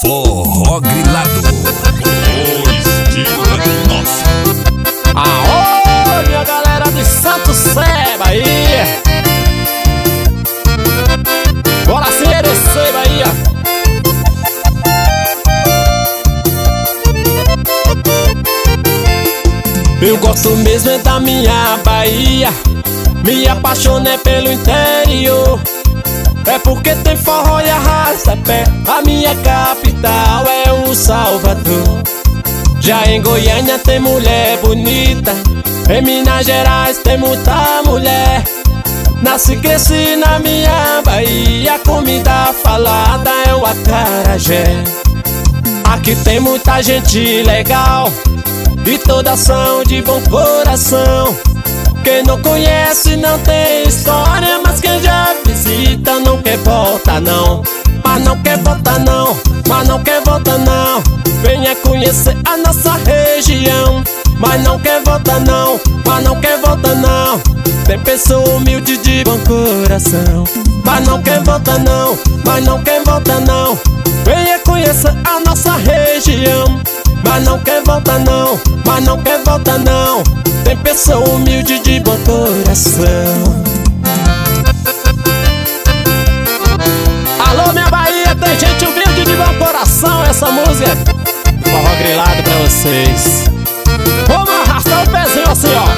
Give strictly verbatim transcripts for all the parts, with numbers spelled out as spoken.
Forró Grilado, o estilo é nosso. Aô, minha galera de Santo Sé, Bahia. Bora se merecer, Bahia. Eu gosto mesmo é da minha Bahia. Me apaixonei pelo interior. É porque tem forró e arrasta-pé. A minha capital é o Salvador. Já em Goiânia tem mulher bonita. Em Minas Gerais tem muita mulher. Nasci e cresci na minha Bahia. Comida falada é o acarajé. Aqui tem muita gente legal e toda ação de bom coração. Quem não conhece não tem história, mas quem já visita não quer voltar não. Mas não quer voltar não, mas não quer voltar não. Venha conhecer a nossa região. Mas não quer voltar não, mas não quer voltar não. Tem pessoa humilde de bom coração. Mas não quer voltar não, mas não quer voltar não. Venha conhecer a nossa região. Mas não quer voltar não, mas não quer voltar não. Tem pessoa humilde de bom coração. Alô, minha Bahia, tem gente humilde de bom coração. Essa música Forró Grilado pra vocês. Vamos arrastar o pezinho assim, ó.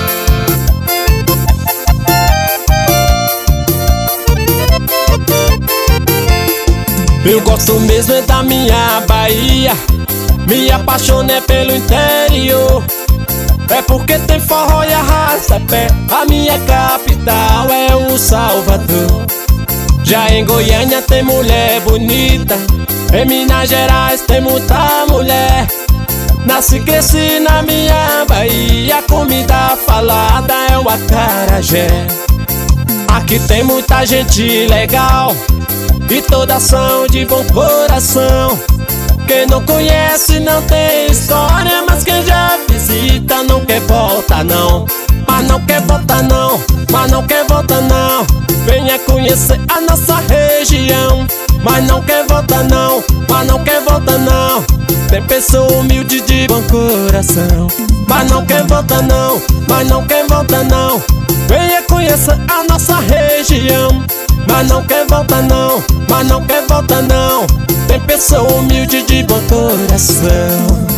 Eu gosto mesmo é da minha Bahia. Me apaixonei pelo interior. É porque tem forró e arrasta-pé. A minha capital é o Salvador. Já em Goiânia tem mulher bonita. Em Minas Gerais tem muita mulher. Nasci e cresci na minha Bahia. Comida falada é o acarajé. Aqui tem muita gente legal e toda ação de bom coração. Quem não conhece não tem história, mas quem já visita não quer voltar não. Mas não quer voltar não, mas não quer voltar não. Venha conhecer a nossa região. Mas não quer voltar não, mas não quer voltar não. Tem pessoa humilde de bom coração. Mas não quer voltar não, mas não quer voltar não. Venha conhecer a nossa região. Mas não quer voltar não, mas não quer voltar não. Tem pessoa humilde de bom coração.